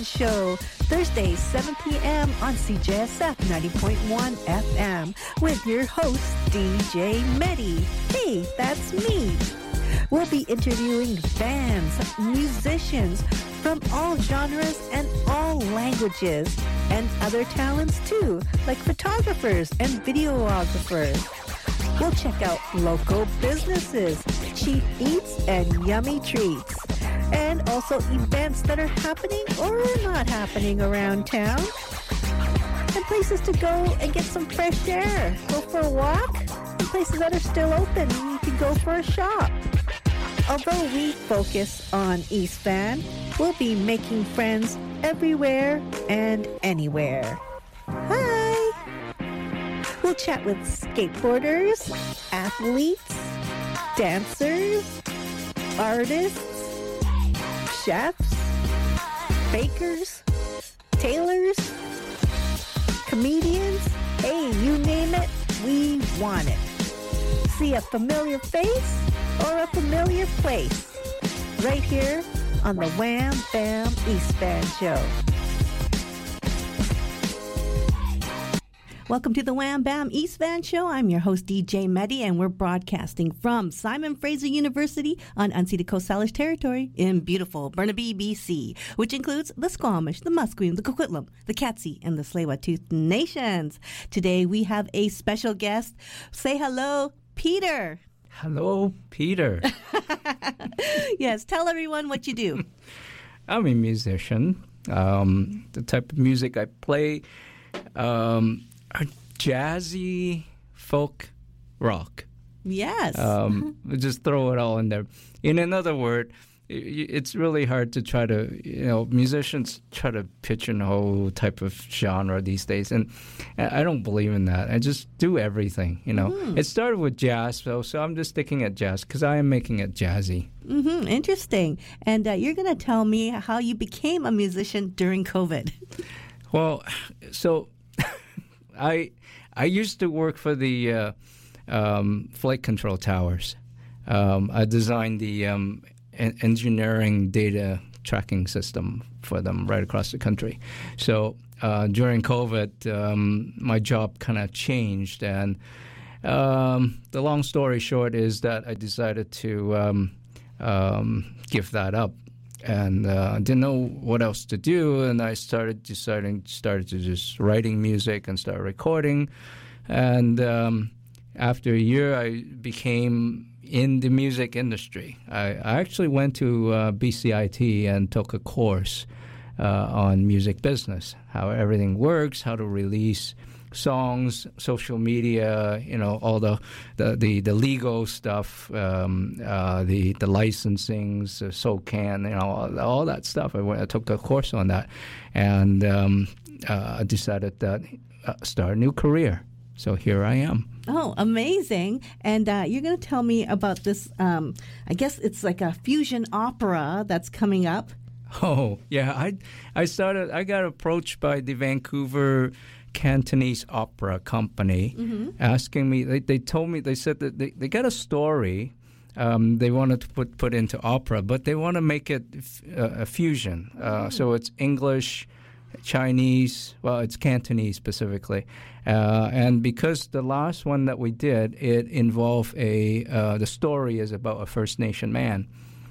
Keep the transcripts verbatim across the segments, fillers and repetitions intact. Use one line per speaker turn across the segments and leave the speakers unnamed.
Band Show, Thursdays, seven p.m. on C J S F ninety point one F M with your host, D J Medi. Hey, that's me. We'll be interviewing bands, musicians from all genres and all languages, and other talents too, like photographers and videographers. We'll check out local businesses, cheap eats, and yummy treats. And also events that are happening or not happening around town. And places to go and get some fresh air. Go for a walk. And places that are still open. You can go for a shop. Although we focus on East Van, we'll be making friends everywhere and anywhere. Hi! We'll chat with skateboarders, athletes, dancers, artists, chefs, bakers, tailors, comedians. Hey, you name it, we want it. See a familiar face or a familiar place right here on the Wham Bam East Van Show. Welcome to the Wham Bam East Van Show. I'm your host, D J Medi, and we're broadcasting from Simon Fraser University on unceded Coast Salish territory in beautiful Burnaby, B C, which includes the Squamish, the Musqueam, the Coquitlam, the Katzie, and the Tsleil-Waututh nations. Today we have a special guest. Say hello, Peter.
Hello, Peter.
Yes, tell everyone what you do.
I'm a musician. Um, the type of music I play... Um, Are jazzy folk rock.
Yes.
Um, just throw it all in there. In another word, it's really hard to try to, you know, musicians try to pigeonhole type of genre these days. And I don't believe in that. I just do everything, you know. Mm-hmm. It started with jazz, so, so I'm just sticking at jazz because I am making it jazzy.
Mm-hmm. Interesting. And uh, you're going to tell me how you became a musician during COVID.
Well, so... I I used to work for the uh, um, flight control towers. Um, I designed the um, en- engineering data tracking system for them right across the country. So uh, during COVID, um, my job kind of changed, and um, the long story short is that I decided to um, um, give that up. And uh, didn't know what else to do, and I started deciding, started to just writing music and start recording. And um, after a year, I became in the music industry. I, I actually went to uh, B C I T and took a course uh, on music business, how everything works, how to release songs, social media, you know, all the the, the, the legal stuff, um, uh, the the licensings, uh, SOCAN, you know, all, all that stuff. I, went, I took a course on that, and um, uh, I decided that uh, start a new career. So here I am.
Oh, amazing. And uh, you're going to tell me about this, um, I guess it's like a fusion opera that's coming up.
Oh, yeah. I I started, I got approached by the Vancouver Cantonese Opera Company, mm-hmm. asking me, they, they told me, they said that they, they got a story um, they wanted to put, put into opera, but they want to make it f- uh, a fusion. Uh, mm-hmm. So it's English, Chinese, well, it's Cantonese specifically. Uh, and because the last one that we did, it involved a, uh, the story is about a First Nation man.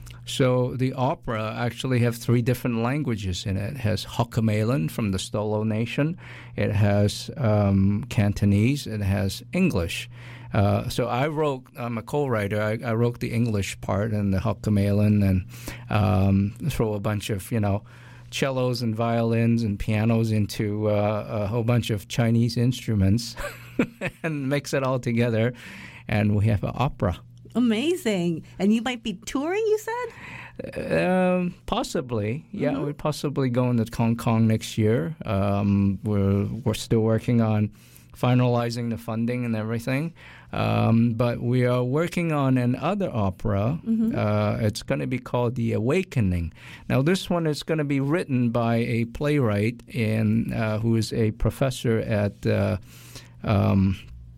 So the opera actually have three different languages in it. It has Hokomalan from the Stolo Nation. It has um, Cantonese. It has English. Uh, so I wrote, I'm a co-writer, I, I wrote the English part and the Hokomalan and um, throw a bunch of, you know, cellos and violins and pianos into uh, a whole bunch of Chinese instruments and mix it all together. And we have an opera.
Amazing. And you might be touring, you said?
Um, possibly. Yeah, mm-hmm. We're possibly going to Hong Kong next year. Um, we're we're still working on finalizing the funding and everything. Um, but we are working on another opera. Mm-hmm. Uh, it's going to be called The Awakening. Now, this one is going to be written by a playwright in, uh, who is a professor at uh, um,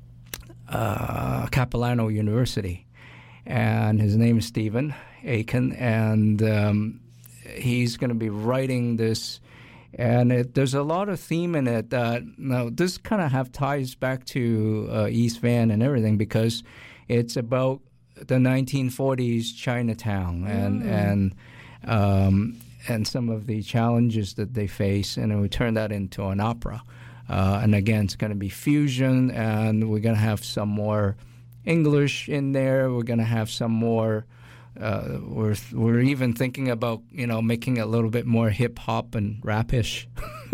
uh, Capilano University. And his name is Stephen Aiken, and um, he's going to be writing this And it, there's a lot of theme in it that, now this kind of have ties back to uh, East Van and everything, because it's about the nineteen forties Chinatown and
Mm.
and um, and some of the challenges that they face, and then we turn that into an opera. Uh, and again, it's going to be fusion, and we're going to have some more English in there. We're going to have some more. Uh, we're we're even thinking about, you know, making it a little bit more hip hop and rapish.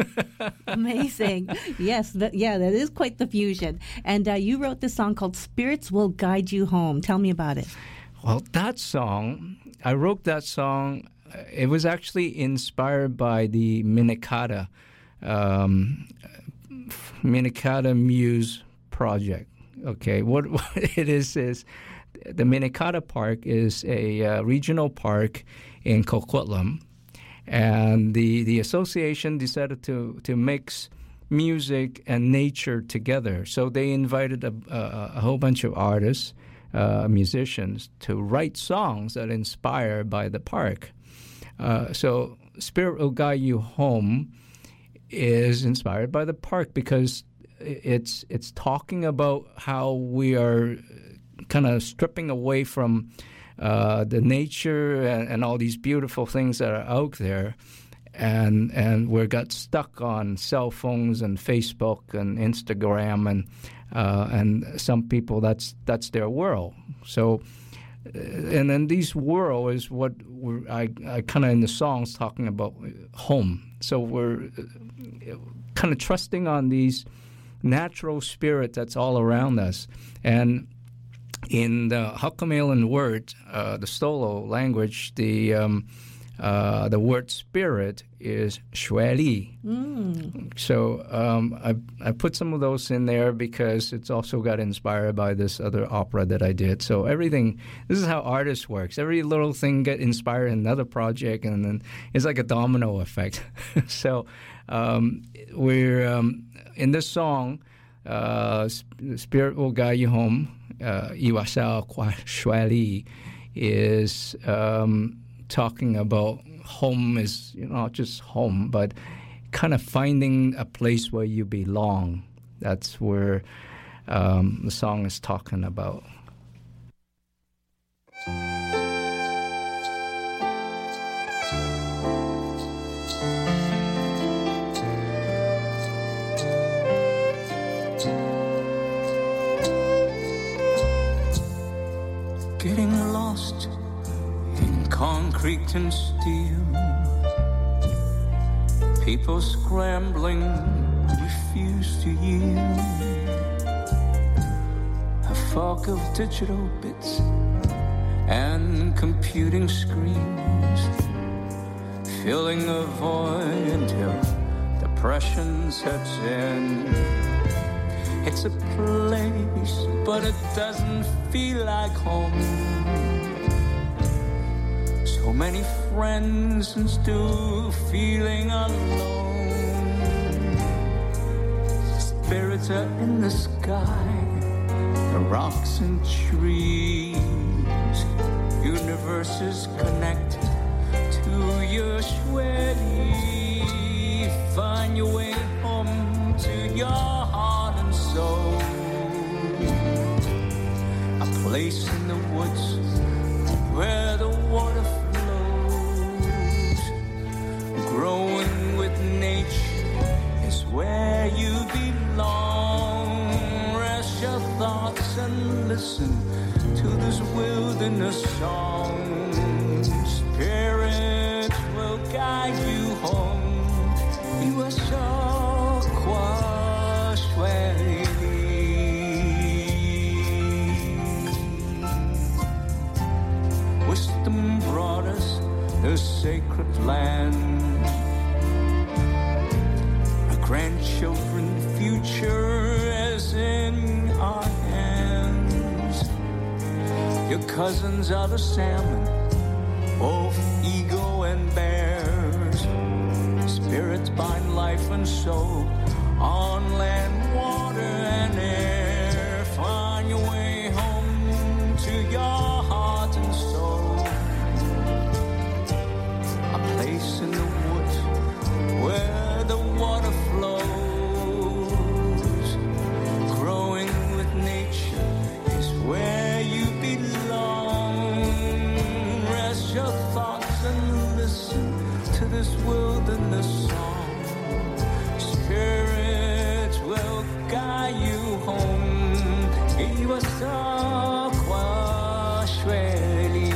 Amazing. Yes, that, yeah, that is quite the fusion. And uh, you wrote this song called "Spirits Will Guide You Home." Tell me about it.
Well, that song, I wrote that song. It was actually inspired by the Minikata, um, Minikata Muse project. Okay, what, what it is is the Minikata Park is a uh, regional park in Coquitlam, and the, the association decided to, to mix music and nature together. So they invited a, a, a whole bunch of artists, uh, musicians, to write songs that are inspired by the park. Uh, so Spirit Will Guide You Home is inspired by the park because it's it's talking about how we are kind of stripping away from uh, the nature and, and all these beautiful things that are out there, and and we got stuck on cell phones and Facebook and Instagram, and uh, and some people that's that's their world. So. And then this world is what we're, I, I kind of in the songs talking about home. So we're kind of trusting on these natural spirit that's all around us. And in the Hokkaimalan word, uh, the Stolo language, the um, uh, the word spirit is shueli.
Mm.
So um, I I put some of those in there because it's also got inspired by this other opera that I did. So everything, this is how artists works. Every little thing get inspired in another project, and then it's like a domino effect. So um, we're um, in this song, uh, Spirit Will Guide You Home, uh, Iwasa Kwa Shueli, is um, talking about home is, you know, not just home, but kind of finding a place where you belong. That's where um, the song is talking about.
Getting lost in concrete and steel, people scrambling, refuse to yield. A fog of digital bits and computing screens, filling a void until depression sets in. It's a place, but it doesn't feel like home. So many friends and still feeling alone. Spirits are in the sky, the rocks and trees. Universes connected to your sweaty. Find your way home to your heart and soul. A place in the woods where the water flows. Growing with nature is where you belong. Rest your thoughts and listen to this wilderness song. Spirit will guide you home. You are so quiet. Wisdom brought us the sacred land. Our grandchildren's future is in our hands. Your cousins are the salmon, both eagle and bears. Spirits bind life and soul on land, water, and air. Find your way home to your heart and soul. A place in the woods where this wilderness song. Spirit will guide you home. 이와서 쉐리.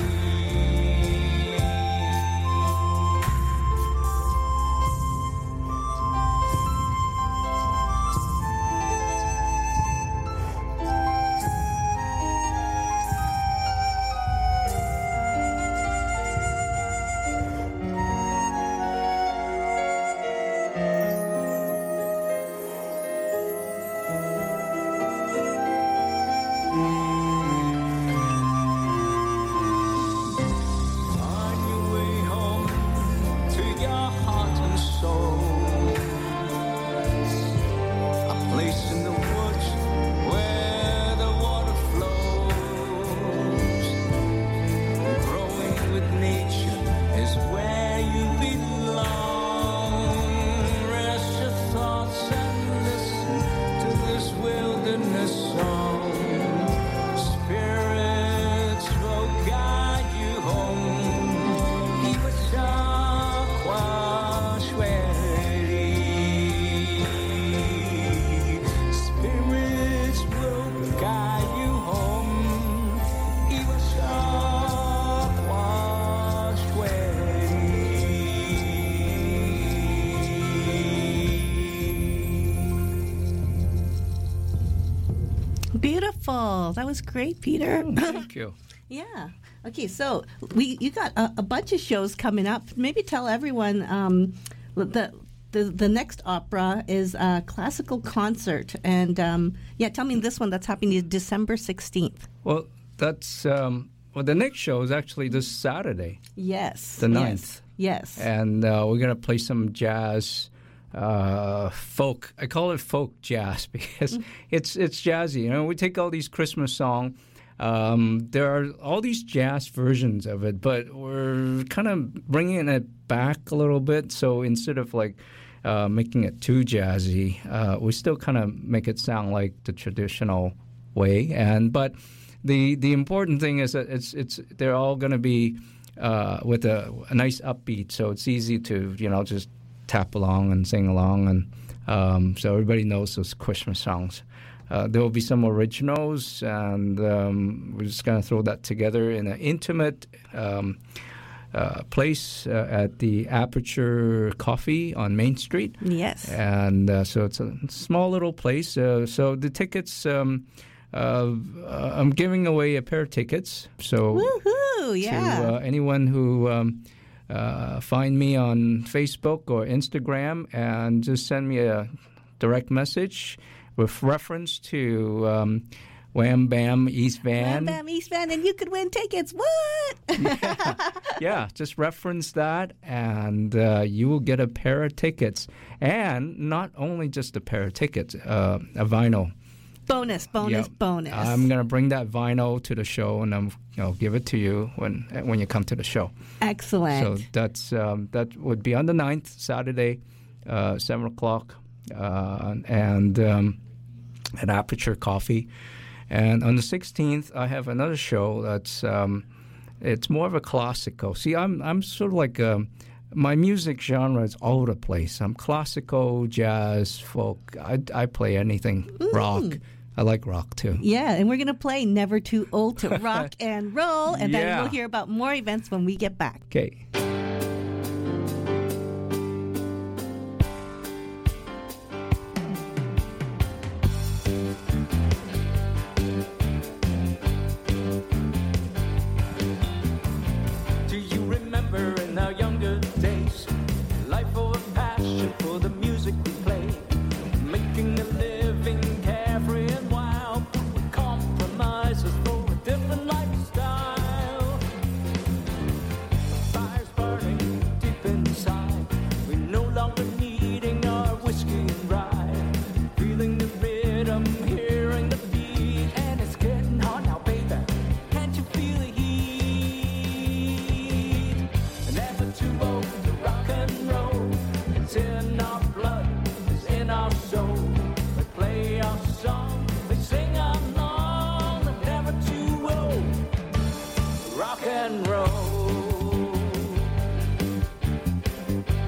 Beautiful. That was great, Peter.
Thank you.
Yeah. Okay, so we you got a, a bunch of shows coming up. Maybe tell everyone um, the, the the next opera is a classical concert, and um, yeah, tell me this one that's happening December sixteenth.
Well, that's um, well. The next show is actually this Saturday.
Yes.
The ninth.
Yes. yes.
And uh, we're gonna play some jazz. Uh, folk. I call it folk jazz because mm. it's it's jazzy. You know, we take all these Christmas songs. Um, there are all these jazz versions of it, but we're kind of bringing it back a little bit. So instead of like uh, making it too jazzy, uh, we still kind of make it sound like the traditional way. And but the the important thing is that it's it's they're all going to be uh, with a, a nice upbeat, so it's easy to you know just tap along and sing along, and um, so everybody knows those Christmas songs. Uh, there will be some originals, and um, we're just going to throw that together in an intimate um, uh, place uh, at the Aperture Coffee on Main Street.
Yes.
And uh, so it's a small little place. Uh, so the tickets, um, uh, I'm giving away a pair of tickets. So
woohoo, yeah.
to uh, anyone who... Um, Uh, find me on Facebook or Instagram and just send me a direct message with reference to um, Wham Bam East Van.
Wham Bam East Van, and you could win tickets. What?
yeah. yeah, just reference that, and uh, you will get a pair of tickets. And not only just a pair of tickets, uh, a vinyl.
Bonus, bonus,
yep.
bonus.
I'm gonna bring that vinyl to the show, and I'm you know give it to you when when you come to the show.
Excellent.
So that's um, that would be on the ninth, Saturday, uh, seven o'clock, uh, and um, at Aperture Coffee. And on the sixteenth, I have another show that's um, it's more of a classical. See, I'm I'm sort of like um, my music genre is all over the place. I'm classical, jazz, folk. I, I play anything, mm. rock. I like rock, too.
Yeah, and we're going to play Never Too Old to Rock and Roll, and
yeah.
then we'll hear about more events when we get back.
Okay.
Do you remember in our younger days, life full of passion for the music we play, making a living carefree and wild, with compromises for a different lifestyle. Fires burning deep inside, we're no longer needing our whiskey and rye, feeling the rhythm, hearing the beat, and it's getting hot now, baby. Can't you feel the heat? Never too old to rock and roll. It's in our blood, it's in our soul. They play our song, they sing along. Never too old to rock and roll.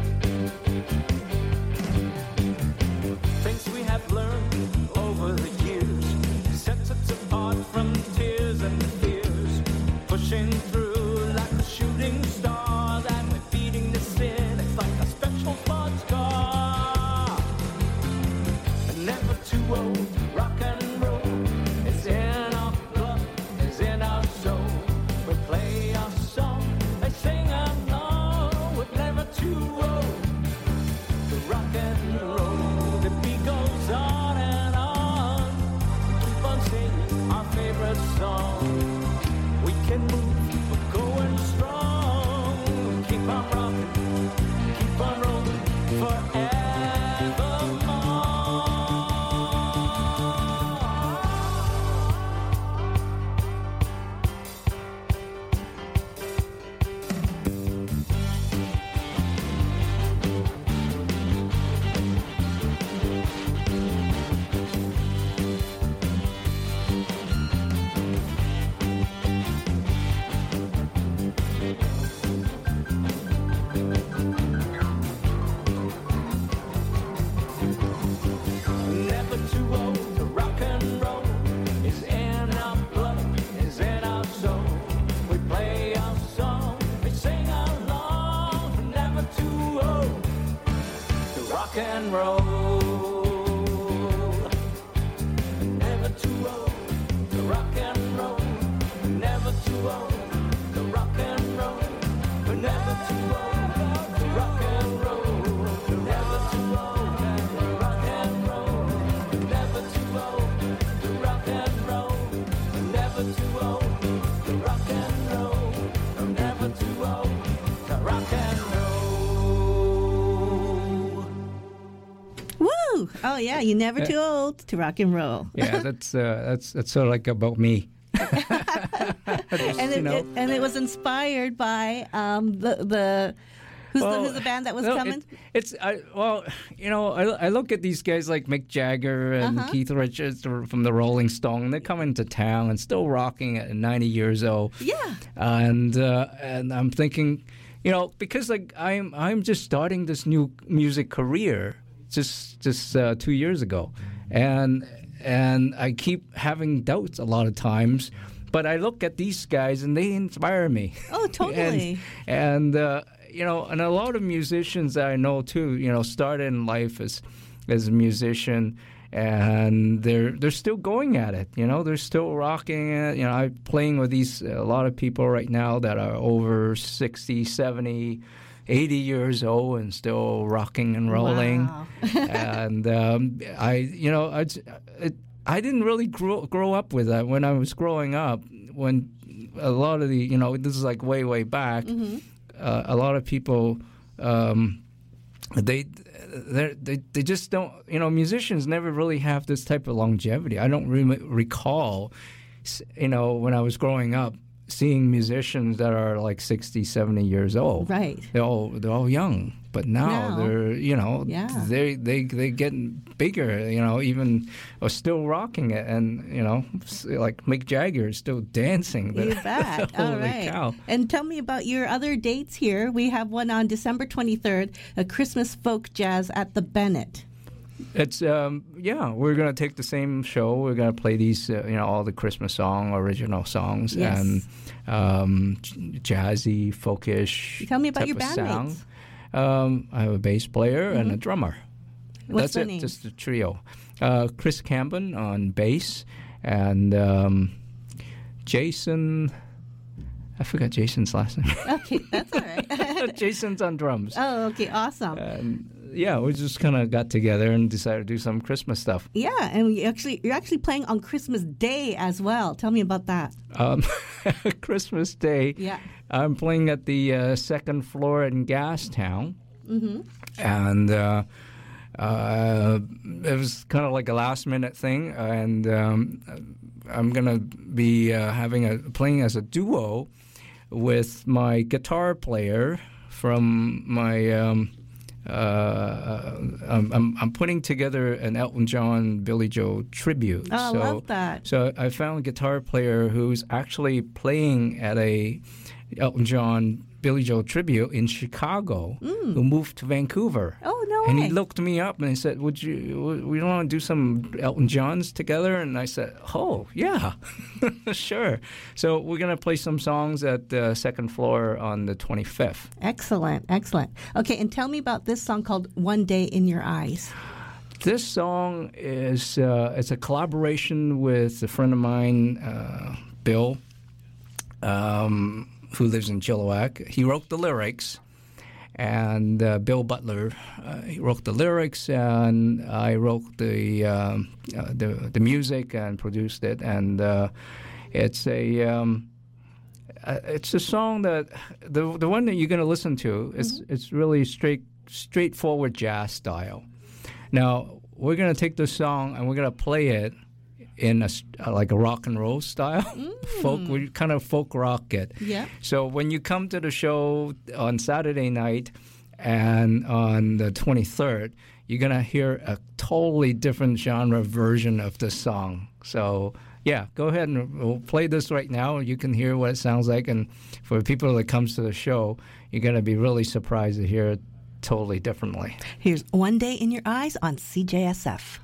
rock and roll. Never too old to rock and roll. Never too old to rock and roll. We're never too old to rock and roll. Never too old to rock and roll. Never too old to rock and roll. Never too old to rock and roll. Never too old to rock and roll.
Woo! Oh yeah, you're never too old to rock and roll.
Yeah, that's uh, that's that's sort of like about me.
and it,
you know.
it and it was inspired by um, the the who's,
Well,
the who's the band that was
no,
coming?
It, it's I, well, you know, I, I look at these guys like Mick Jagger and
Uh-huh.
Keith Richards from the Rolling Stone. They're coming to town and still rocking at ninety years old.
Yeah.
And uh, and I'm thinking, you know, because like I'm I'm just starting this new music career just just uh, two years ago, and and I keep having doubts a lot of times. But I look at these guys and they inspire me.
Oh, totally.
and and uh, you know, and a lot of musicians that I know too, you know, started in life as as a musician, and they're they're still going at it. You know, they're still rocking it. You know, I'm playing with these a lot of people right now that are over sixty, seventy, eighty years old and still rocking and rolling.
Wow.
and um, I, you know, I, it, I didn't really grow grow up with that when I was growing up. When a lot of the, you know, this is like way way back.
Mm-hmm.
Uh, a lot of people, um, they, they they they just don't. You know, musicians never really have this type of longevity. I don't re- recall, you know, when I was growing up, seeing musicians that are like sixty, seventy years old.
Right.
They're all they're all young, but now,
Now.
they're you know
Yeah.
they they they getting bigger. You know, even are still rocking it, and you know, s- like Mick Jagger is still dancing.
You bet. All
Holy
right.
cow!
And tell me about your other dates here. We have one on December twenty-third, a Christmas folk jazz at the Bennett.
It's um yeah, we're gonna take the same show. We're gonna play these uh, you know all the Christmas song, original songs,
Yes.
and um, j- jazzy, folkish.
Tell me about
type
your
of sound.
bandmates.
Um, I have a bass player and a drummer.
What's
That's
their
it,
names?
just a trio. Uh, Chris Camben on bass and um, Jason. I forgot Jason's last name.
Okay, that's all right.
Jason's on drums.
Oh, okay, awesome.
And yeah, we just kind of got together and decided to do some Christmas stuff.
Yeah, and we actually you're actually playing on Christmas Day as well. Tell me about that.
Um, Christmas Day,
Yeah.
I'm playing at the uh, second floor in Gastown,
Mm-hmm.
and uh, uh, it was kind of like a last minute thing, and um, I'm gonna be uh, having a playing as a duo with my guitar player from my. Um, uh, I'm, I'm I'm putting together an Elton John, Billy Joel tribute.
Oh, I
so,
love that.
So I found a guitar player who's actually playing at a Elton John, Billy Joel tribute in Chicago, who moved to Vancouver.
Oh, no
And
way.
he looked me up and he said, "Would you? We want to do some Elton Johns together?" And I said, "Oh, yeah, sure." So we're gonna play some songs at the second floor on the twenty-fifth.
Excellent, excellent. Okay, and tell me about this song called "One Day in Your Eyes."
This song is uh, it's a collaboration with a friend of mine, uh, Bill, um, who lives in Chilliwack. He wrote the lyrics, and uh, Bill Butler, uh, he wrote the lyrics, and I wrote the um, uh, the the music and produced it. And uh, it's a um, uh, it's a song that the the one that you're going to listen to is it's really straight straightforward jazz style. Now, we're going to take this song and we're going to play it in a, s- uh, like a rock and roll style. folk, we kind of folk rock it.
Yeah.
So when you come to the show on Saturday night and on the twenty-third, you're going to hear a totally different genre version of the song. So, yeah, go ahead and we'll play this right now. You can hear what it sounds like. And for people that comes to the show, you're going to be really surprised to hear it totally differently.
Here's "One Day in Your Eyes" on C J S F.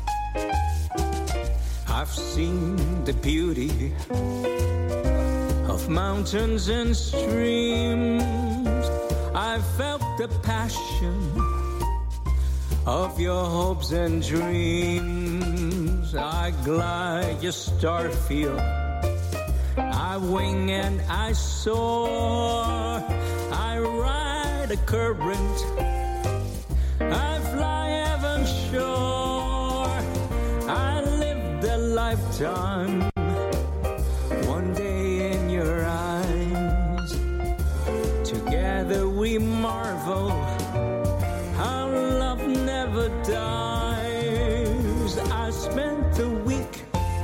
I've seen the beauty of mountains and streams. I felt the passion of your hopes and dreams. I glide your star field, I wing and I soar. I ride a current, I fly heaven shore. I live the lifetime, one day in your eyes. Together we marvel, our love never dies. I spent the week,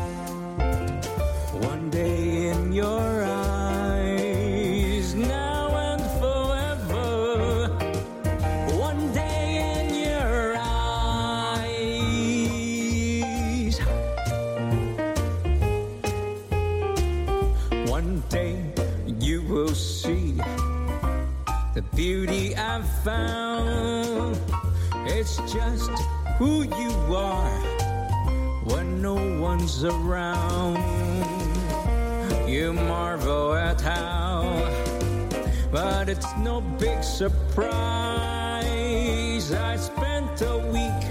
one day in your eyes. Now and forever, one day in your eyes. One day you will see the beauty I've found. It's just who you are when no one's around. You marvel at how, but it's no big surprise. I spent a week,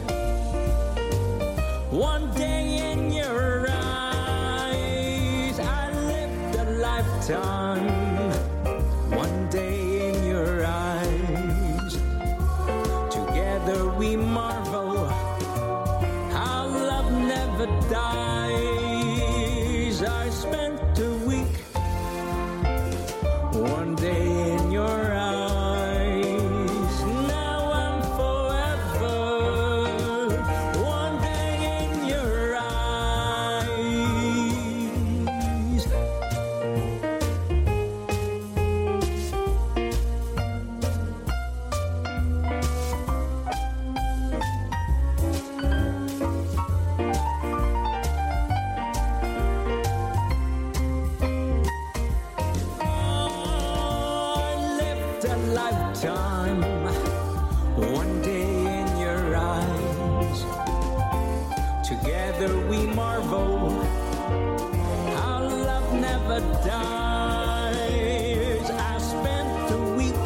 one day in your eyes. I lived a lifetime, one day in your eyes. Together we marvel, our love never dies. I spent a week, one day in your eyes. Now and forever, one day in your eyes. Lifetime, one day in your eyes. Together we marvel, our love never dies. I spent the week,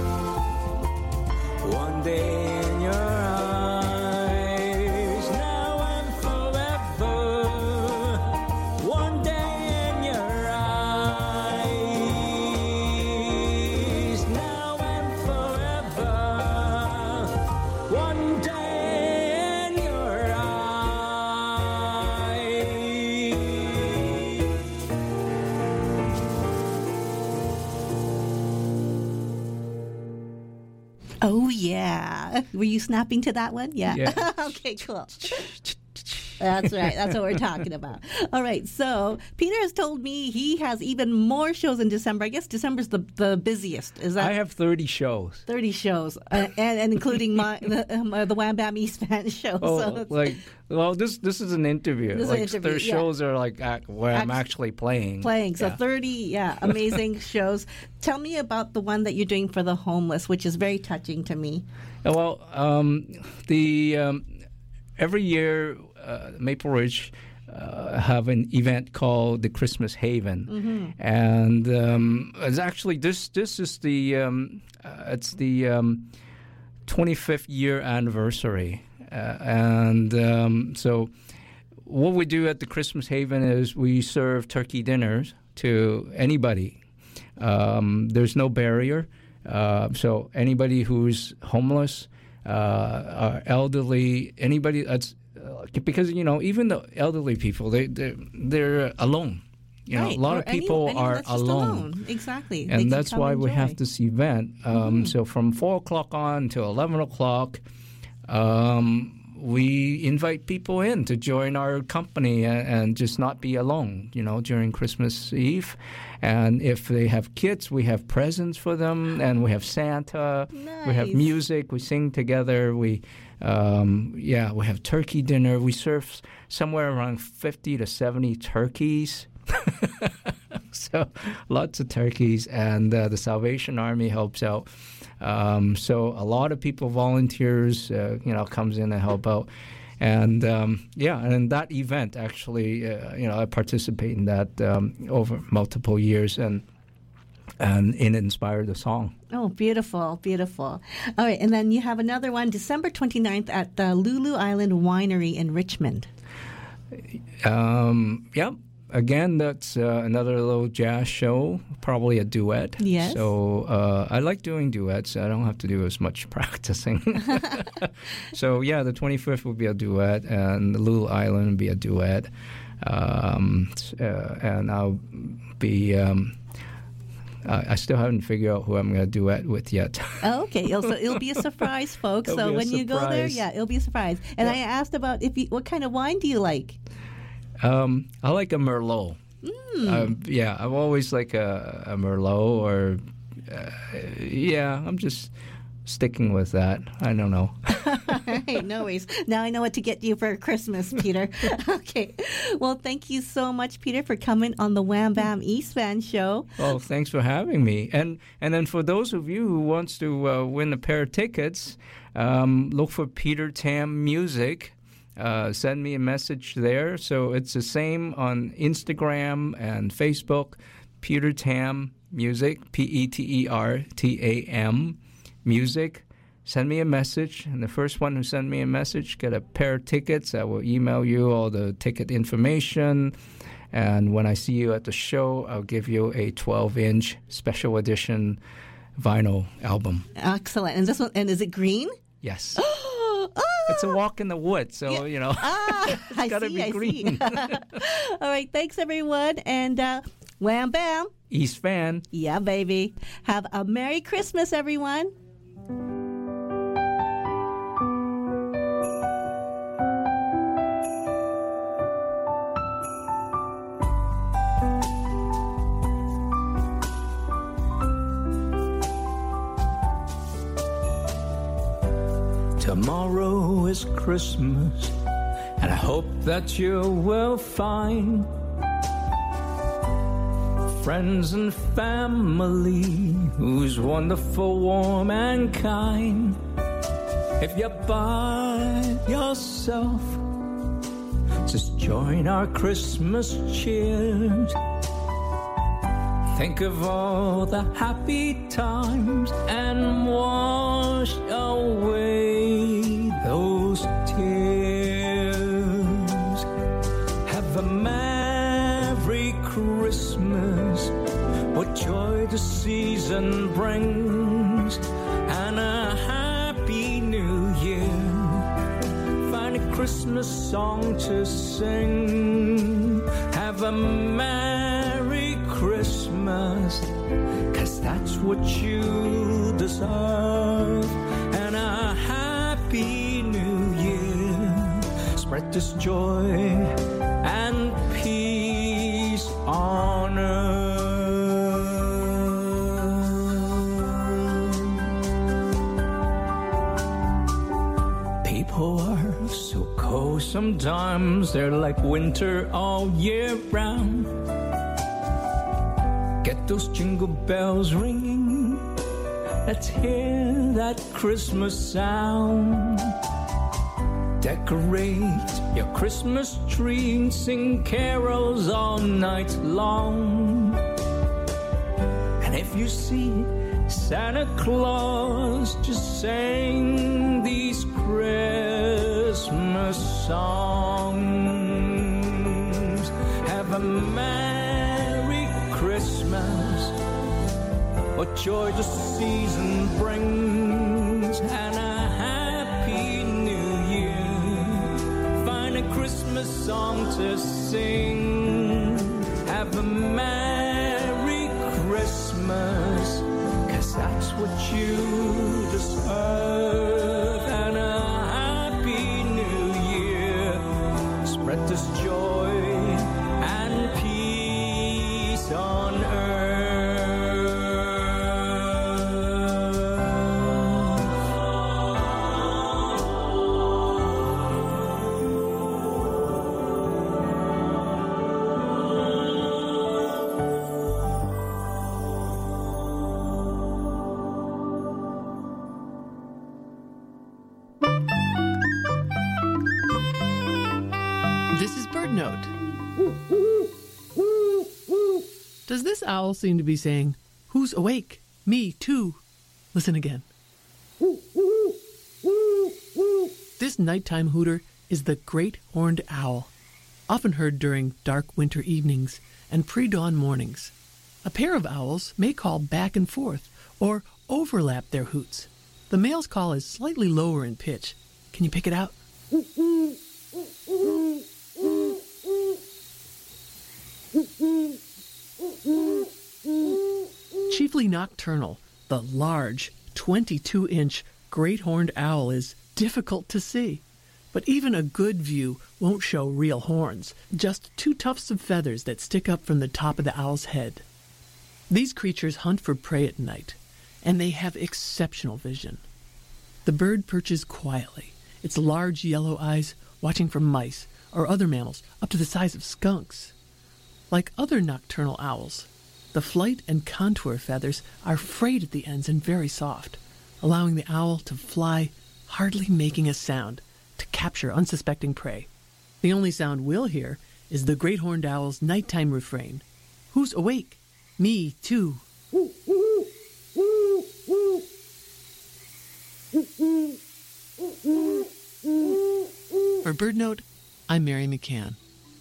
one day in your eyes. Now and forever, one day in your eyes. Now and forever, one day in your eyes.
Oh, yeah. Were you snapping to that one? Yeah.
Yeah.
Okay, cool. That's right. That's what we're talking about. All right. So Peter has told me he has even more shows in December. I guess December's the, the busiest. Is that
I have thirty shows.
thirty shows, uh, and, and including my the, um, uh, the Wham Bam East Band show.
Oh,
so it's-
like, well, this this is an interview.
This is an
like,
interview,
their
yeah.
shows are like act, where I'm
Act-
actually playing.
playing. So
Yeah.
thirty, yeah, amazing shows. Tell me about the one that you're doing for the homeless, which is very touching to me.
Well, um, the um, every year uh, Maple Ridge uh, have an event called the Christmas Haven,
Mm-hmm.
and um, it's actually this this is the um, uh, it's the um, twenty-fifth year anniversary, uh, and um, so what we do at the Christmas Haven is we serve turkey dinners to anybody. Um, there's no barrier. Uh, so anybody who's homeless, uh, or elderly, anybody that's uh, because you know even the elderly people they they're, they're alone. You know,
Right.
a lot
Or
of
any-
people
anyone
are
that's just
alone.
Exactly. They
And
can
that's
come
why we
enjoy.
have this event. Um,
Mm-hmm.
So from four o'clock on to eleven o'clock, um, we invite people in to join our company and, and just not be alone, you know, during Christmas Eve. And if they have kids, we have presents for them, and we have Santa. We have
Nice.
music. We sing together. We, um, yeah, we have turkey dinner. We serve somewhere around fifty to seventy turkeys. So lots of turkeys, and uh, the Salvation Army helps out. Um, so a lot of people, volunteers, uh, you know, comes in and help out. And um, yeah, and in that event, actually, uh, you know, I participate in that um, over multiple years, and and it inspired the song.
Oh, beautiful, beautiful. All right, and then you have another one, December twenty-ninth at the Lulu Island Winery in Richmond.
Um, yep. Again, that's uh, another little jazz show, probably a duet.
Yes.
So uh, I like doing duets. I don't have to do as much practicing. So yeah, the twenty-fifth will be a duet, and the Lulu Island will be a duet. Um, uh, and I'll be... Um, I I still haven't figured out who I'm going to duet with yet.
Oh, okay. It'll, so it'll be a surprise, folks.
It'll
So
be a
when you go there,
surprise.
yeah, it'll be a surprise. And
Yeah.
I asked about if you, what kind of wine do you like?
Um, I like a Merlot.
Mm.
Um, yeah, I've always like a, a Merlot, or uh, yeah, I'm just sticking with that. I don't know.
Hey, no worries. Now I know what to get you for Christmas, Peter. Okay. Well, thank you so much, Peter, for coming on the Wham Bam East Van show.
Well, thanks for having me. And and then for those of you who wants to uh, win a pair of tickets, um, look for Peter Tam Music. Uh, send me a message there. So it's the same on Instagram and Facebook. Peter Tam Music, P E T E R T A M Music. Send me a message, and the first one who send me a message get a pair of tickets. I will email you all the ticket information, and when I see you at the show, I'll give you a twelve-inch special edition vinyl album.
Excellent. And this one, and is it green?
Yes.
Oh,
It's a walk in the woods, so,
Yeah.
you know,
Ah, I
gotta
see,
be
I
green.
see. All right, thanks everyone, and uh, wham bam,
East Van.
yeah, baby. Have a Merry Christmas, everyone.
Tomorrow is Christmas, and I hope that you will find friends and family who's wonderful, warm, and kind. If you're by yourself, just join our Christmas cheers. Think of all the happy times and wash away those tears. Have a Merry Christmas, what joy the season brings, and a Happy New Year. Find a Christmas song to sing. Have a Merry Christmas, 'cause that's what you deserve, and a Happy New Year. Spread this joy and peace on earth. People are so cold sometimes, they're like winter all year round. Get those jingle bells ringing, let's hear that Christmas sound. Decorate your Christmas tree and sing carols all night long. And if you see Santa Claus, just sing these Christmas songs. Have a Merry Christmas, what joy the season brings, and a Happy New Year. Find a Christmas song to sing. Have a Merry Christmas, 'cause that's what you deserve, and a Happy New Year. Spread this joy and peace on earth.
Does this owl seem to be saying, "Who's awake? Me, too"? Listen again. This nighttime hooter is the great horned owl, often heard during dark winter evenings and pre-dawn mornings. A pair of owls may call back and forth or overlap their hoots. The male's call is slightly lower in pitch. Can you pick it out? Chiefly nocturnal, the large twenty-two inch great horned owl is difficult to see. But even a good view won't show real horns, just two tufts of feathers that stick up from the top of the owl's head. These creatures hunt for prey at night, and they have exceptional vision. The bird perches quietly, its large yellow eyes watching for mice or other mammals up to the size of skunks. Like other nocturnal owls, the flight and contour feathers are frayed at the ends and very soft, allowing the owl to fly, hardly making a sound, to capture unsuspecting prey. The only sound we'll hear is the great horned owl's nighttime refrain. Who's awake? Me, too. For BirdNote, I'm Mary McCann.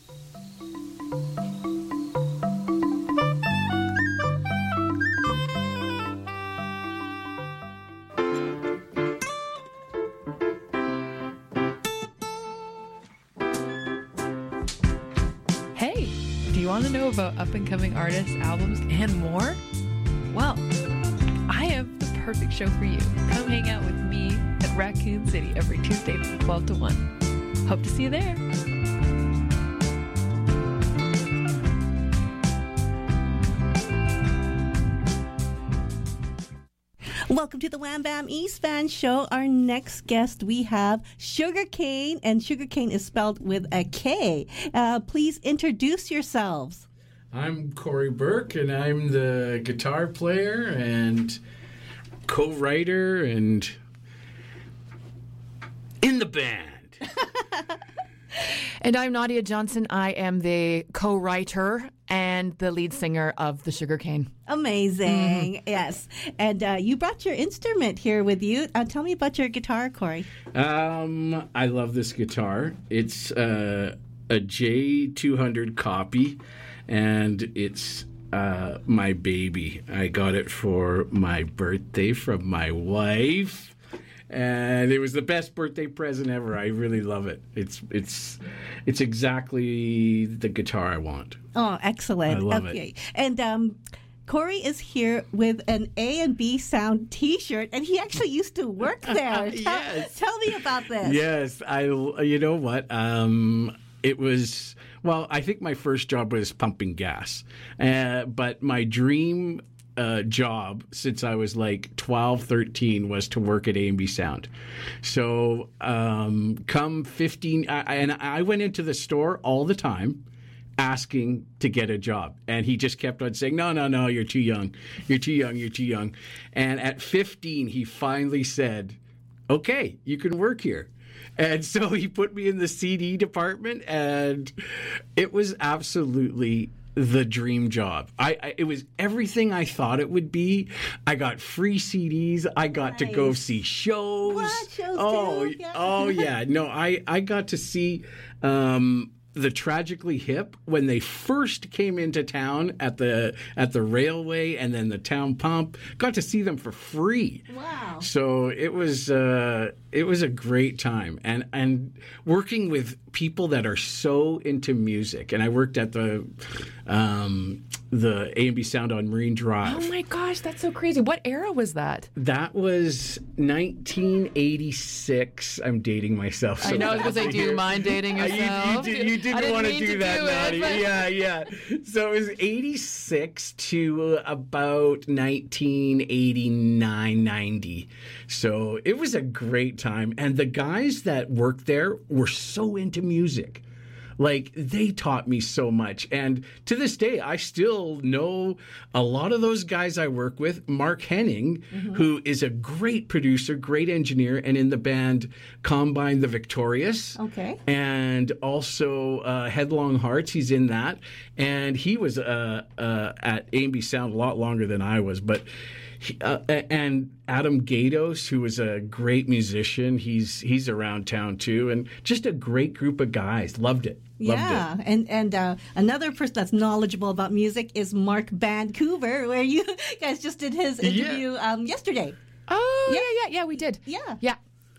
Hey, do you want to know about up-and-coming artists, albums, and more? Well, I have the perfect show for you. Come hang out with me at Raccoon City every Tuesday from twelve to one. Hope to see you there.
Welcome to the Wham Bam East Van Show. Our next guest, we have Sugarcane, and Sugarcane is spelled with a K. Uh, please introduce yourselves.
I'm Corey Burke, and I'm the guitar player and co-writer and in the band.
And I'm Nadia Johnson. I am the co-writer and the lead singer of the Sugarcane.
Amazing. Mm-hmm. Yes. And uh, you brought your instrument here with you. Uh, tell me about your guitar, Corey.
Um, I love this guitar. It's uh, a J two hundred copy, and it's uh, my baby. I got it for my birthday from my wife. And it was the best birthday present ever. I really love it. It's it's it's exactly the guitar I want.
Oh, excellent.
I love
okay.
it.
And um, Corey is here with an A and B Sound T-shirt, and he actually used to work there. Tell,
Yes.
tell me about this.
Yes, I. You know what? Um, it was well. I think my first job was pumping gas, uh, but my dream Uh, job since I was like twelve, thirteen was to work at A and B Sound. So um, come fifteen, I, and I went into the store all the time asking to get a job. And he just kept on saying, no, no, no, you're too young. You're too young. You're too young. And at fifteen, he finally said, okay, you can work here. And so he put me in the C D department, and it was absolutely the dream job. I, I it was everything I thought it would be. I got free C Ds. I got
Nice.
to go see shows.
What? Shows
oh,
too? Yeah.
oh yeah. No, I I got to see um, the Tragically Hip when they first came into town at the at the railway and then the town pump. Got to see them for free.
Wow.
So it was uh, it was a great time, and and working with people that are so into music. And I worked at the um, the A and B Sound on Marine Drive.
Oh my gosh, that's so crazy. What era was that?
That was nineteen eighty-six. I'm dating myself. So
I know, I was going to say, do you mind dating
Uh, you-
yourself?
You, did, you
I
didn't want to
mean
do that,
do it,
Natty.
but-
Yeah, yeah. So it was eighty-six to about nineteen eighty-nine, ninety. So it was a great time. And the guys that worked there were so into music. Like, they taught me so much. And to this day, I still know a lot of those guys I work with. Mark Henning, mm-hmm. who is a great producer, great engineer, and in the band Combine the Victorious.
Okay.
And also uh, Headlong Hearts, he's in that. And he was uh, uh, at A and B Sound a lot longer than I was. But he, uh, and Adam Gatos, who is a great musician, he's he's around town too. And just a great group of guys. Loved it. Loved
yeah,
it.
and and uh, another person that's knowledgeable about music is Mark Vancouver, where you guys just did his interview yeah. um, yesterday.
Oh yeah. yeah, yeah, yeah, we did.
Yeah,
yeah.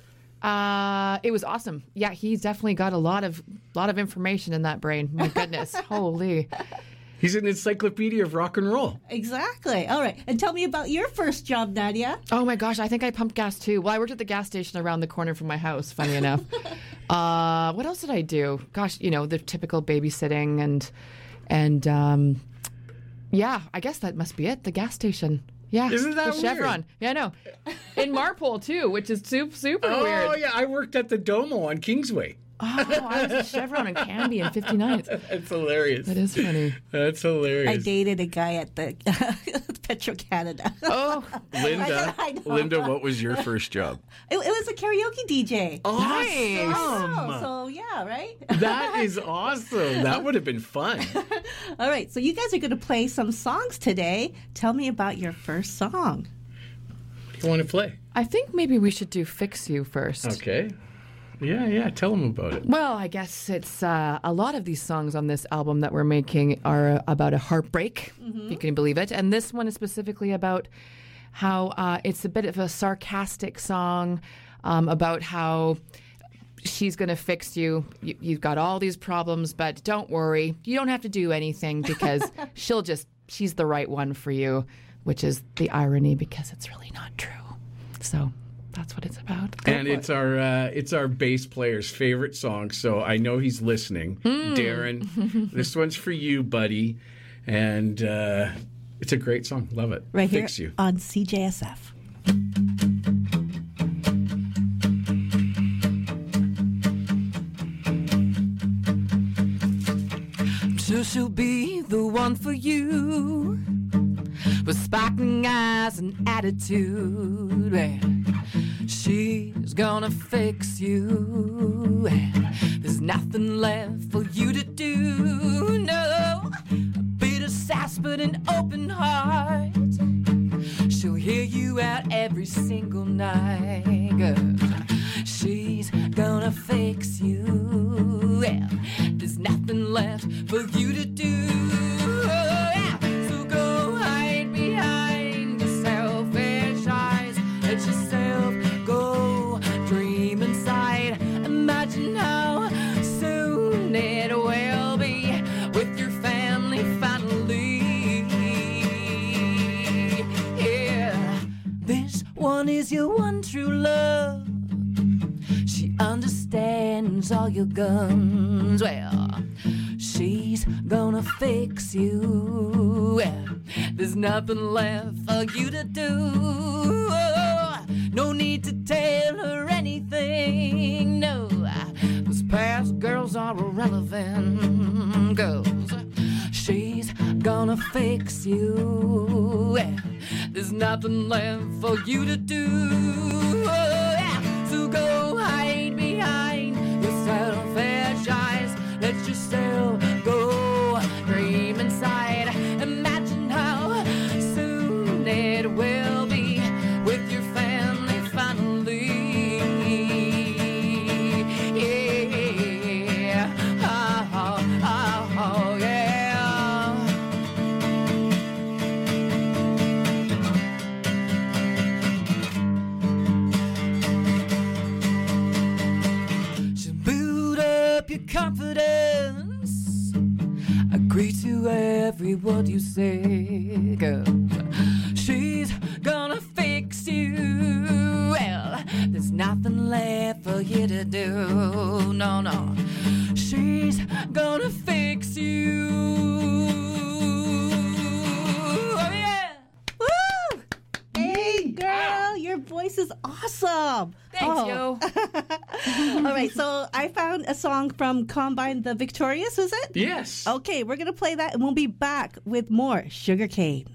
Uh, it was awesome. Yeah, he's definitely got a lot of lot of information in that brain. My goodness, holy.
He's an encyclopedia of rock and roll.
Exactly. All right. And tell me about your first job, Nadia.
Oh, my gosh. I think I pumped gas, too. Well, I worked at the gas station around the corner from my house, funny enough. Uh, what else did I do? Gosh, you know, the typical babysitting and, and um, yeah, I guess that must be it. The gas station. Yeah.
Isn't that
the Chevron.
weird?
Yeah, I know. In Marpole, too, which is super, super
oh,
weird.
Oh, yeah. I worked at the Domo on Kingsway.
Oh, I was at Chevron and Canby in fifty-ninth.
That's hilarious.
That is funny.
That's hilarious.
I dated a guy at the Petro-Canada.
Oh,
Linda,
I know.
Linda, what was your first job?
It, it was a karaoke D J.
Awesome.
Oh, so, yeah, right?
That is awesome. That would have been fun.
All right, so you guys are going to play some songs today. Tell me about your first song.
What do you want to play?
I think maybe we should do Fix You first.
Okay. Yeah, yeah. Tell them about it.
Well, I guess it's uh, a lot of these songs on this album that we're making are about a heartbreak, mm-hmm. if you can believe it. And this one is specifically about how uh, it's a bit of a sarcastic song um, about how she's going to fix you. you. You've got all these problems, but don't worry. You don't have to do anything because she'll just, she's the right one for you, which is the irony because it's really not true. So that's what it's about. Go
and it's it. our uh, it's our bass player's favorite song, so I know he's listening. Mm. Darren, this one's for you, buddy. And uh, it's a great song. Love it.
Right
Fix
here
you.
on C J S F.
I'm sure she'll be the one for you, with sparkling eyes and attitude. And she's gonna fix you, and there's nothing left for you to do. No, a bit of sass but an open heart. She'll hear you out every single night. 'Cause she's gonna fix you, and there's nothing left for you to do. So go hide behind your selfish eyes. Let yourself go, dream inside. Imagine how soon it will be with your family finally. Yeah, this one is your one true love. She understands all your guns. Well, she's gonna fix you. Well, there's nothing left for you to do. No need to tell her anything. No, those past girls are irrelevant. Girls, she's gonna fix you. Well, there's nothing left for you to do. So go hide behind your selfish eyes. Let yourself go, dream inside. Imagine how soon it will be with your family finally. Yeah, oh, oh, oh, yeah. She'll build up your confidence, agree to every word you say, girl. She's gonna fix you. Well, there's nothing left for you to do. No, no. She's gonna fix you. Oh, yeah.
Woo! Hey, girl, your voice is awesome.
Thanks,
Oh.
yo.
All right, so I found a song from Combine the Victorious, is it?
Yes.
Okay, we're going to play that and we'll be back with more Sugarcane.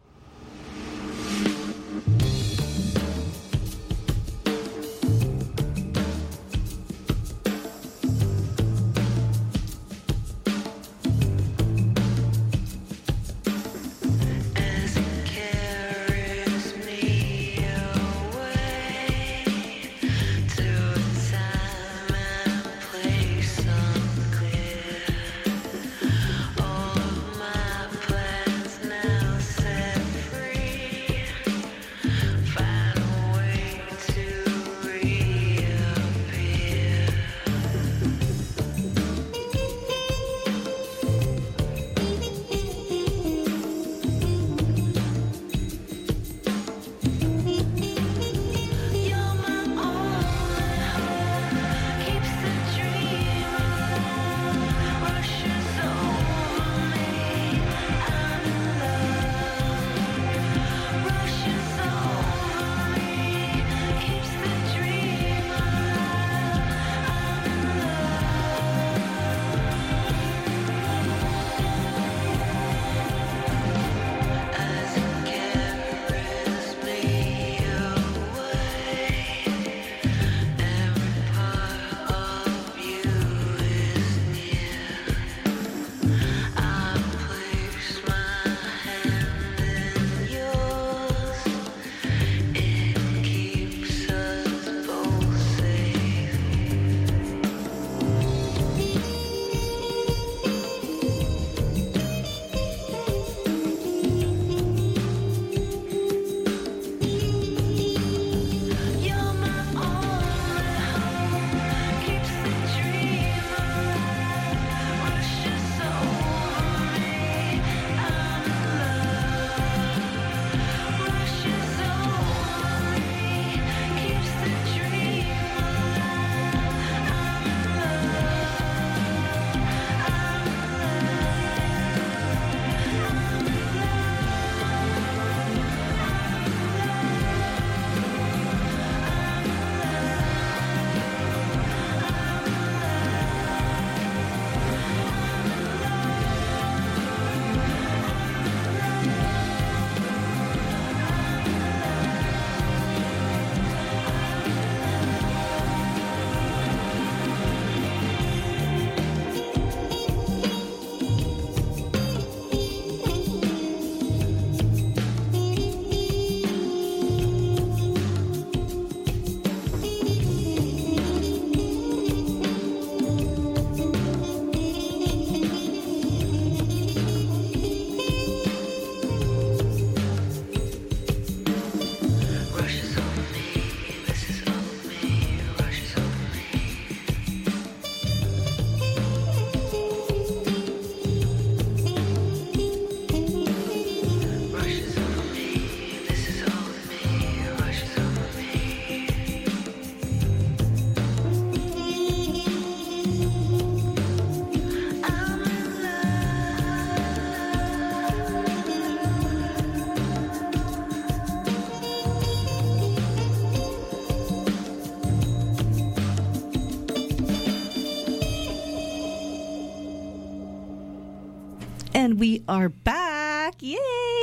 And we are back. Yay!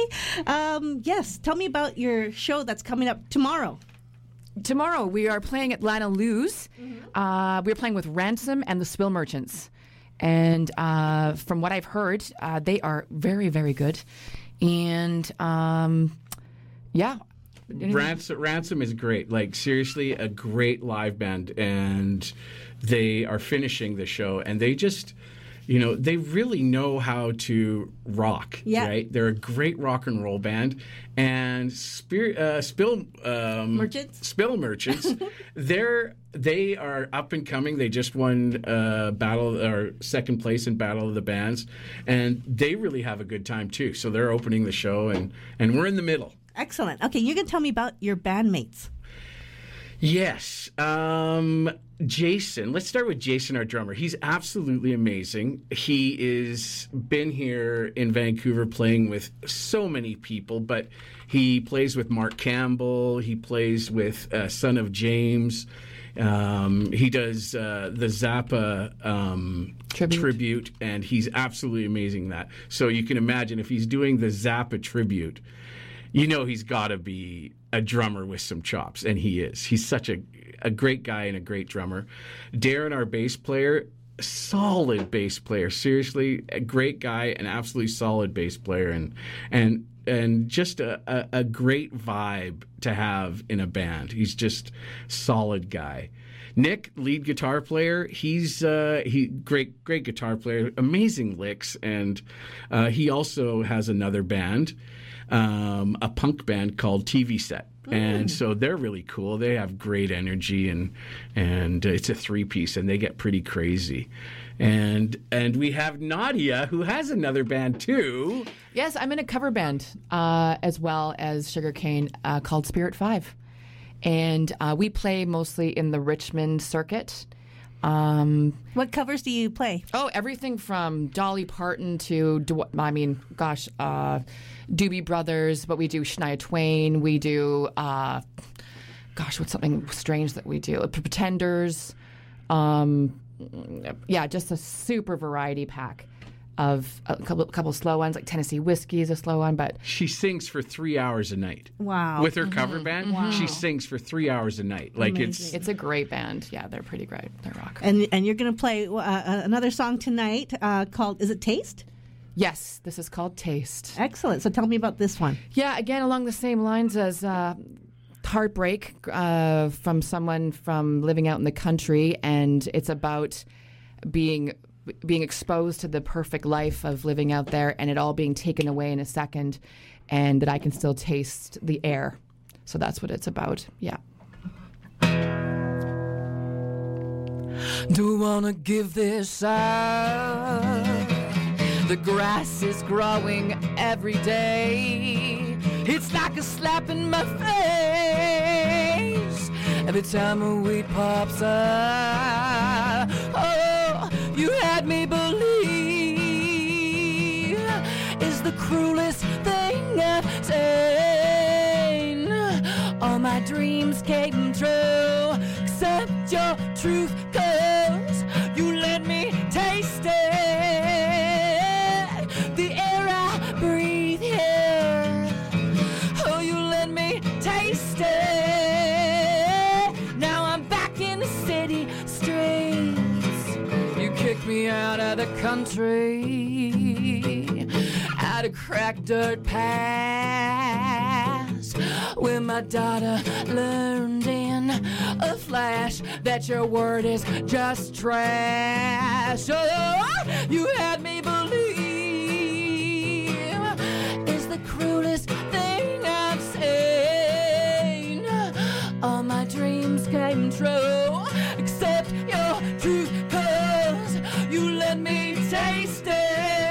Um, yes, tell me about your show that's coming up tomorrow.
Tomorrow we are playing at Lana Lou's.
Mm-hmm.
Uh, we're playing with Ransom and the Spill Merchants. And uh, from what I've heard, uh, they are very, very good. And um, yeah.
Ransom, Ransom is great. Like, seriously, a great live band. And they are finishing the show. And they just, you know, they really know how to rock.
Yeah.
Right? They're a great rock and roll band. And Spirit, uh, Spill um,
Merchants.
Spill Merchants, they're they are up and coming. They just won uh, battle or second place in Battle of the Bands, and they really have a good time too. So they're opening the show, and and we're in the middle.
Excellent. Okay, you're gonna tell me about your bandmates.
Yes. Um, Jason. Let's start with Jason, our drummer. He's absolutely amazing. He is been here in Vancouver playing with so many people, but he plays with Mark Campbell. He plays with uh, Son of James. Um, he does uh, the Zappa um,
Tribute.
tribute, and he's absolutely amazing in that. So you can imagine if he's doing the Zappa tribute, you know he's got to be a drummer with some chops, and he is. He's such a a great guy and a great drummer. Darren, our bass player, solid bass player. Seriously, a great guy, an absolutely solid bass player, and and and just a, a, a great vibe to have in a band. He's just solid guy. Nick, lead guitar player, he's uh, he great great guitar player, amazing licks, and uh, he also has another band, um, a punk band called T V Set. And so they're really cool. They have great energy, and and it's a three piece, and they get pretty crazy. And and we have Nadia, who has another band too.
Yes, I'm in a cover band uh, as well as Sugarcane uh, called Spirit Five, and uh, we play mostly in the Richmond circuit. Um,
What covers do you play?
oh, everything from Dolly Parton to, Dw- I mean, gosh, uh, Doobie Brothers, but we do Shania Twain. We do, uh, gosh, what's something strange that we do? Pretenders. Um, yeah, just a super variety pack of a couple, couple slow ones, like Tennessee Whiskey is a slow one, but
She sings for three hours a night.
Wow.
With her cover band, she sings for three hours a night. Like it's
it's a great band. Yeah, they're pretty great. They're rock.
And and you're going to play uh, another song tonight uh, called, is it Taste?
Yes, this is called Taste.
Excellent. So tell me about this one.
Yeah, again, along the same lines as uh, Heartbreak uh, from someone from living out in the country, and it's about being being exposed to the perfect life of living out there and it all being taken away in a second, and that I can still taste the air. So that's what it's about. Yeah.
Do wanna give this up. The grass is growing every day. It's like a slap in my face every time a weed pops up. Oh, you had me believe is the cruelest thing I've seen. All my dreams came true, except your truth, 'cause you let me taste it. The air I breathe here, oh, you let me taste it. Now I'm back in the city streets. You kicked me out of the country, out of cracked dirt paths, where my daughter learned in a flash that your word is just trash. Oh, you had me believe is the cruelest thing I've seen. All my dreams came true, except your truth, 'cause you let me taste it.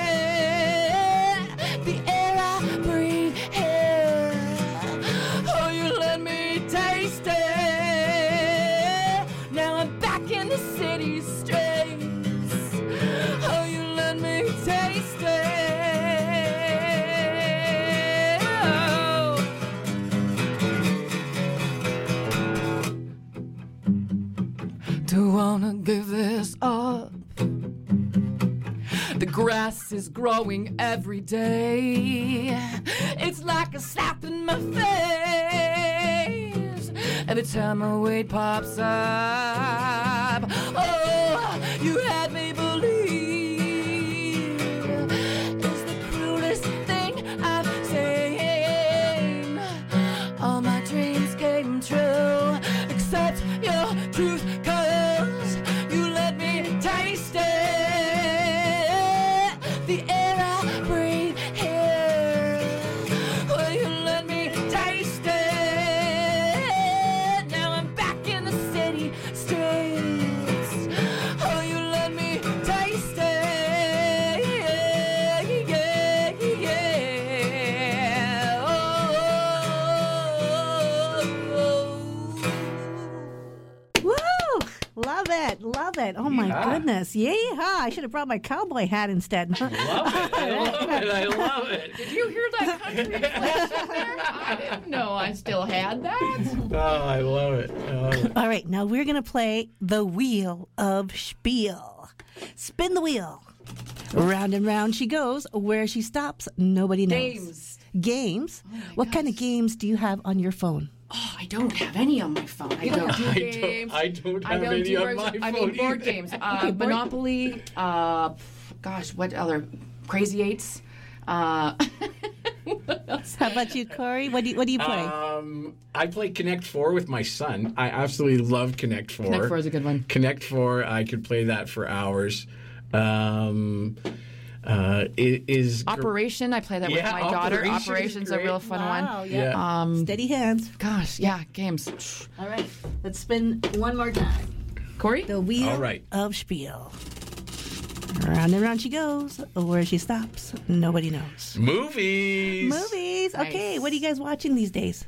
The air I breathe here, oh, you let me taste it. Now I'm back in the city streets, oh, you let me taste it. Oh. Do wanna give this up. The grass is growing every day. It's like a slap in my face every time a weight pops up. Oh, you had me believe it's the cruelest thing I've seen. All my dreams came true, except your truth, 'cause you let me taste it. The air I breathe here, oh, you let me taste it. Now I'm back in the city streets, oh, you let me
love it. Oh, my
Yeah.
goodness. Yeehaw. I should have brought my cowboy hat instead.
Love it. I love it. I love it.
Did you hear that country inflection there? I didn't know I still had that.
Oh, I love it. I love it.
All right, now we're going to play the Wheel of Spiel. Spin the wheel. Round and round she goes. Where she stops, nobody knows.
Games.
Games?
Oh my
What kind of
gosh.
games do you have on your phone?
Oh, I don't have any on my phone. I don't do
I
games.
don't, I don't
I
have
don't
any
do
on
boards.
my
I
phone
mean, board
either.
games. Uh, Monopoly. Uh, gosh, what other? Crazy Eights. Uh, what else?
How about you, Corey? What do you, what do you play?
Um, I play Connect Four with my son. I absolutely love Connect Four.
Connect Four is a good one.
Connect Four, I could play that for hours. Um, uh, it is
Operation. I play that
Yeah,
with my daughter.
Operation is
Operation's a
great.
real fun
Wow,
one.
yeah.
Yeah.
Um,
Steady hands.
gosh, yeah, games.
All right, let's spin one more time.
Corey?
The Wheel
All right.
of Spiel. Round and round she goes. Where she stops, nobody knows.
Movies.
Movies. Okay,
Nice.
what are you guys watching these days?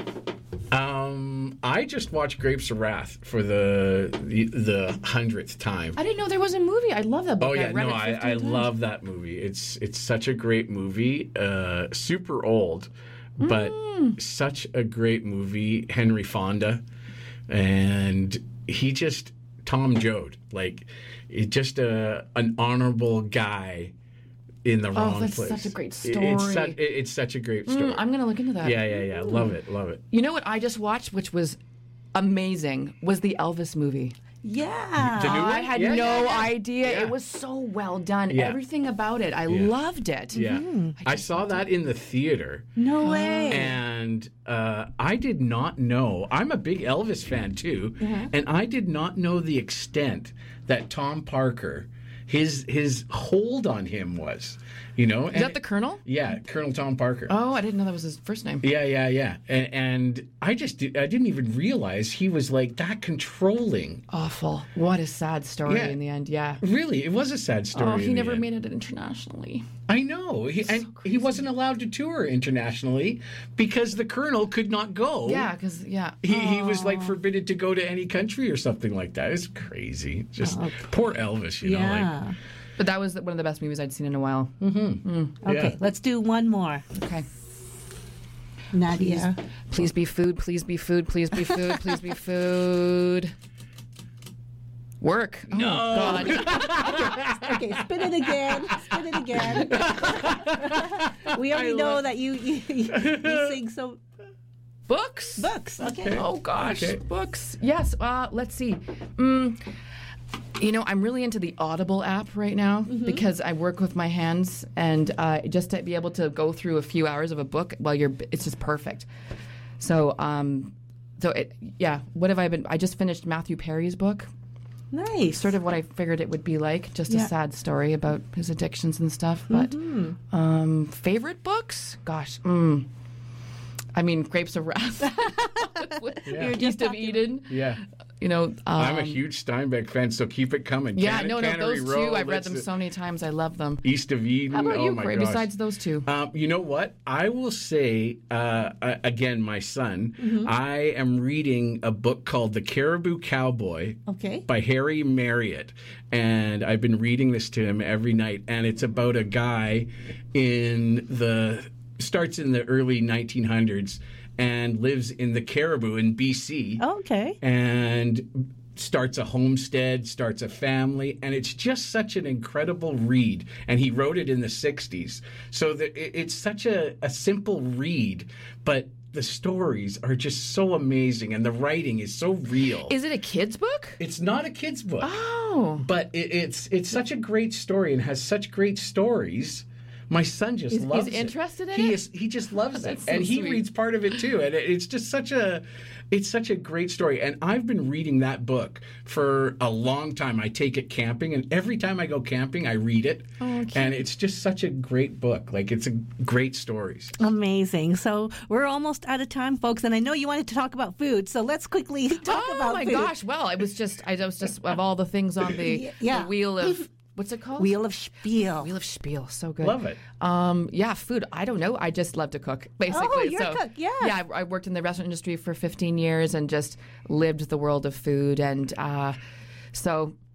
Um, I just watched Grapes of Wrath for the the, the hundredth time.
I didn't know there was a movie. I love that book.
Oh yeah,
I've read
no,
it
I,
fifteen
I
times.
love that movie. It's it's such a great movie. Uh, super old, but
Mm.
such a great movie. Henry Fonda, and he just Tom Joad, like it just a an honorable guy in the wrong
Oh, that's
place.
such a great
It- It's such,
story.
it- it's such a great story.
Mm, I'm going to look into that.
yeah, yeah, yeah. Love it, love it.
You know what I just watched, which was amazing, was the Elvis movie.
Yeah.
The new
I
one?
had
Yeah,
no
yeah, yeah.
idea.
Yeah.
It was so well done.
Yeah.
Everything about it. I
Yeah.
loved it.
Yeah, I,
just
saw that in the theater.
No way.
And uh, I did not know. I'm a big Elvis fan too, and I did not know the extent that Tom Parker, his his hold on him was. You know,
Is that the Colonel?
Yeah, Colonel Tom Parker.
Oh, I didn't know that was his first name.
Yeah, yeah, yeah. And, and I just did, I didn't even realize he was like that controlling.
Awful. What a sad story
Yeah.
in the end. Yeah.
Really, it was a sad story.
Oh, he
in the
never
end.
made it internationally.
I know. He, and he wasn't allowed to tour internationally because the Colonel could not go.
Yeah, because yeah.
He, he was like forbidden to go to any country or something like that. It's crazy. Just poor Elvis, you know.
yeah.
Like,
But that was one of the best movies I'd seen in a while.
Okay,
yeah.
let's do one more.
Okay.
Nadia.
Please be food. Please be food. Please be food. Please be food. Work. Oh, God.
Okay, spin it again. Spin it again. We already know that you you, you sing so
Books.
books. Okay.
Oh gosh,
Okay.
books. Yes. Uh, let's see. Mm, you know, I'm really into the Audible app right now because I work with my hands, and uh, just to be able to go through a few hours of a book while you're, it's just perfect. So, um, so it, yeah. What have I been? I just finished Matthew Perry's book.
Nice.
Sort of what I figured it would be like. Just
Yeah.
a sad story about his addictions and stuff. But um, favorite books? Gosh. Mm, I mean, Grapes of Wrath.
Yeah.
East of Eden.
yeah.
You know, um,
I'm a huge Steinbeck fan, so keep it coming.
yeah,
Can-
no, no,
Cannery
those
Row,
two. I've read
let's-
them so many times. I love them.
East of Eden.
How about
oh
you,
my
Corey?
gosh.
Besides those two,
Um, you know what? I will say, uh, uh, again, my son,
Mm-hmm.
I am reading a book called The Caribou Cowboy
Okay.
by Harry Marriott. And I've been reading this to him every night. And it's about a guy in the, starts in the early nineteen hundreds and lives in the Caribou in B C.
Okay.
And starts a homestead, starts a family, and it's just such an incredible read. And he wrote it in the sixties. So that it, it's such a, a simple read, but the stories are just so amazing and the writing is so real.
is it a kid's book?
It's not a kid's book,
Oh,
but it, it's it's such a great story and has such great stories. My son just
He's- he's
loves it.
interested in
he
it?
Is, he just loves it,
That's so
and he
sweet.
reads part of it too. And it, it's just such a, it's such a great story. And I've been reading that book for a long time. I take it camping, and every time I go camping, I read it.
Oh, cute.
and it's just such a great book. Like it's a great stories.
Amazing. So we're almost out of time, folks, and I know you wanted to talk about food, so let's quickly talk
oh
about
my
food.
gosh! Well, it was just I was just of all the things on the,
Yeah.
the wheel of what's it called?
Wheel of Spiel.
Wheel of Spiel. So good.
Love it.
Um, yeah, food. I don't know. I just love to cook, basically.
Oh, you're a
so,
cook, yeah.
Yeah, I, I worked in the restaurant industry for fifteen years and just lived the world of food. And uh, so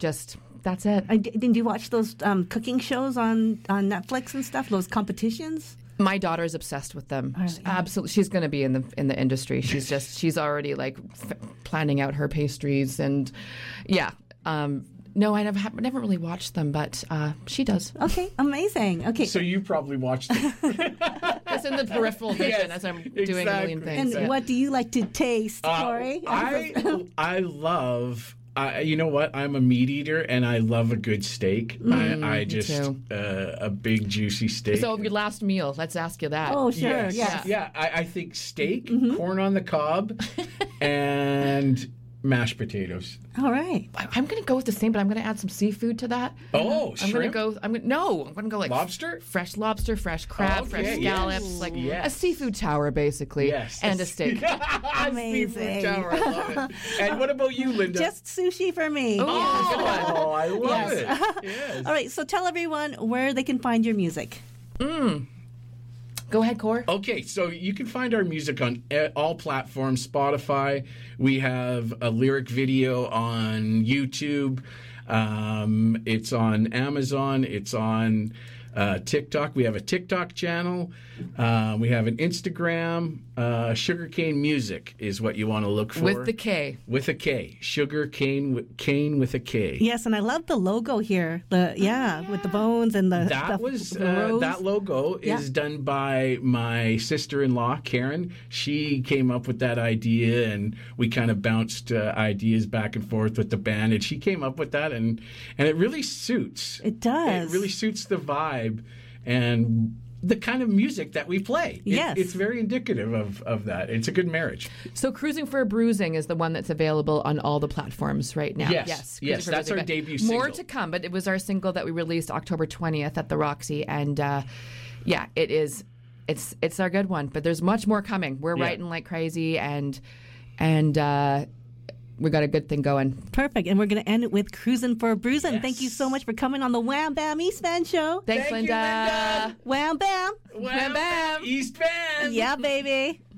just that's it.
And d- did you watch those um, cooking shows on, on Netflix and stuff? Those competitions?
My daughter is obsessed with them.
Oh, yeah.
Absolutely, she's going to be in the in the industry. She's just she's already like f- planning out her pastries and yeah. Um, no, I never have, never really watched them, but uh, she does.
Okay, amazing. Okay,
So you probably watched it.
It's in the peripheral vision
Yes,
as I'm doing a million
exactly.
things.
and
yeah.
what do you like to taste,
Uh,
Corey?
I I love. I, you know what? I'm a meat eater, and I love a good steak. I, I just
too.
uh, a big juicy steak.
So your last meal, let's ask you that.
Oh, sure.
yes,
Yes.
yeah. I, I think steak,
Mm-hmm.
corn on the cob, and mashed potatoes.
All right.
I- I'm going to go with the same, but I'm going to add some seafood to that.
Oh,
I'm going to
shrimp?
go. I'm going no. I'm going to go like
Lobster?
fresh lobster, fresh crab,
Okay,
fresh
yes.
scallops, like
Yes.
a seafood tower, basically,
Yes,
and a steak.
Amazing.
Seafood tower, I love it. And what about you, Linda?
Just sushi for me.
Oh,
oh, I love
Yes.
it. Yes.
All right, so tell everyone where they can find your music.
Go ahead, Cor.
Okay, so you can find our music on e- all platforms. Spotify. We have a lyric video on YouTube. Um, it's on Amazon. It's on uh, TikTok. We have a TikTok channel. Uh, we have an Instagram. Uh, Sugarcane Music is what you want to look for.
With the K.
With a K. Sugar cane, with- cane with a K.
Yes, and I love the logo here. The yeah, with the bones and the
That
the,
was
the
uh,
rose.
that logo
Yeah.
is done by my sister-in-law Karen. She came up with that idea, and we kind of bounced uh, ideas back and forth with the band. And she came up with that, and and it really suits.
It does.
It really suits the vibe and the kind of music that we play. It-
Yes.
it's very indicative of of that. It's a good marriage.
So, Cruising for a Bruising is the one that's available on all the platforms right now.
Yes,
yes,
yes,
Cruising for
that's
Bruising.
our
But
debut
More
single.
to come, but it was our single that we released October twentieth at the Roxy, and uh, yeah, it is. It's it's our good one, but there's much more coming. We're
Yeah.
writing like crazy, and and uh, we got a good thing going.
Perfect, and we're going to end it with Cruising for a Bruising. Thank you
Yes.
so much for coming on the Wham Bam East Band Show.
Thanks,
Thank you,
Linda.
Linda.
Wham Bam.
Wham,
bam.
East Bend.
Yeah, baby.